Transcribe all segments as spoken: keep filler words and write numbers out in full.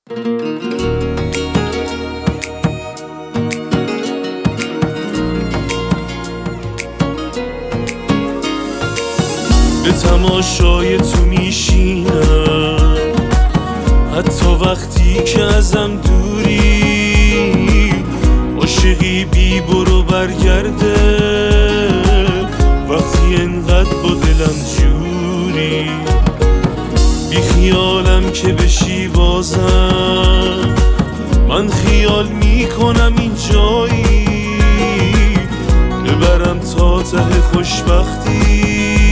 به تماشای تو میشینم حتی وقتی که ازم دوری، عاشقی بی برو برگرده وقتی انقدر با دلم جوری. بی خیالم که بشی بازم، من خیال میکنم این جایی ببرم تا ته خوشبختی،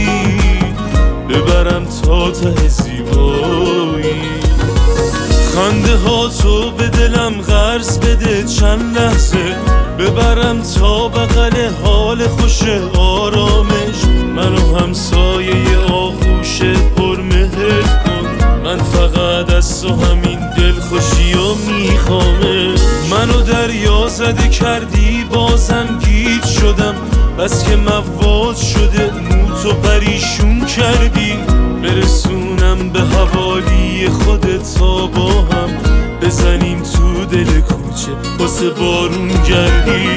ببرم تا ته زیبایی. خنده ها تو به دلم قرض بده چند لحظه، ببرم تا بغل حال خوش آرامش. منو همسایه آغوش پرمهر کن، من فقط از تو همین دل خوشی و میخوامه. منو دریا زده کردی بازم گیج شدم، بس که مواد شده موتو پریشون کردی. برسونم به حوالی خودت تا با هم بزنیم تو دل کوچه واسه بارون گردی.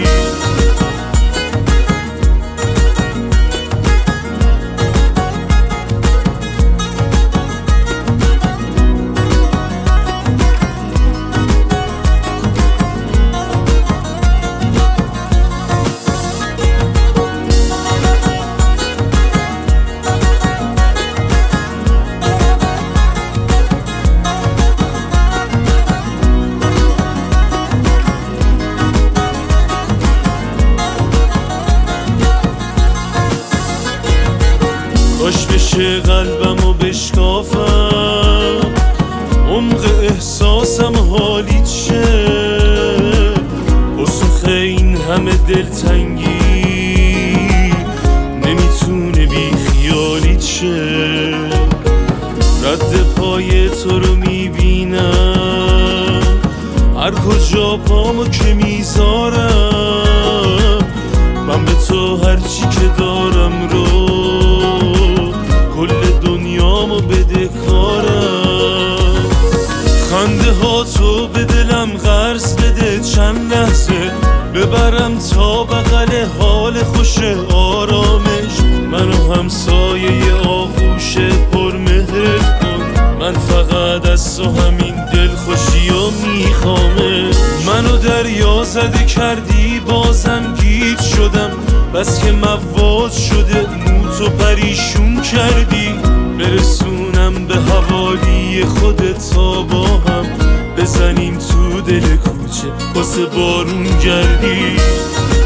کاش بشه قلبمو بشکافم، عمق احساسم حالیت شه. پاسخ این همه دلتنگی نمیتونه بی خیالیت شه. رد پای تو رو میبینم هر کجا پامو که میذارم، من به تو هرچی که دارم رو کل دنیامو بده کارم. خنده ها تو به دلم قرض بده چند لحظه، ببرم تا بغل حال خوش آرامش. منو همسایه آغوش پرمهر کن، من فقط از تو همین دل خوشی و میخوامه. منو دریا زده کردی بازم گیج شدم، بس که مواد شده موتو پریشون کردی. برسونم به حوالی خودت تا با هم بزنیم تو دل کوچه واسه بارون گردی.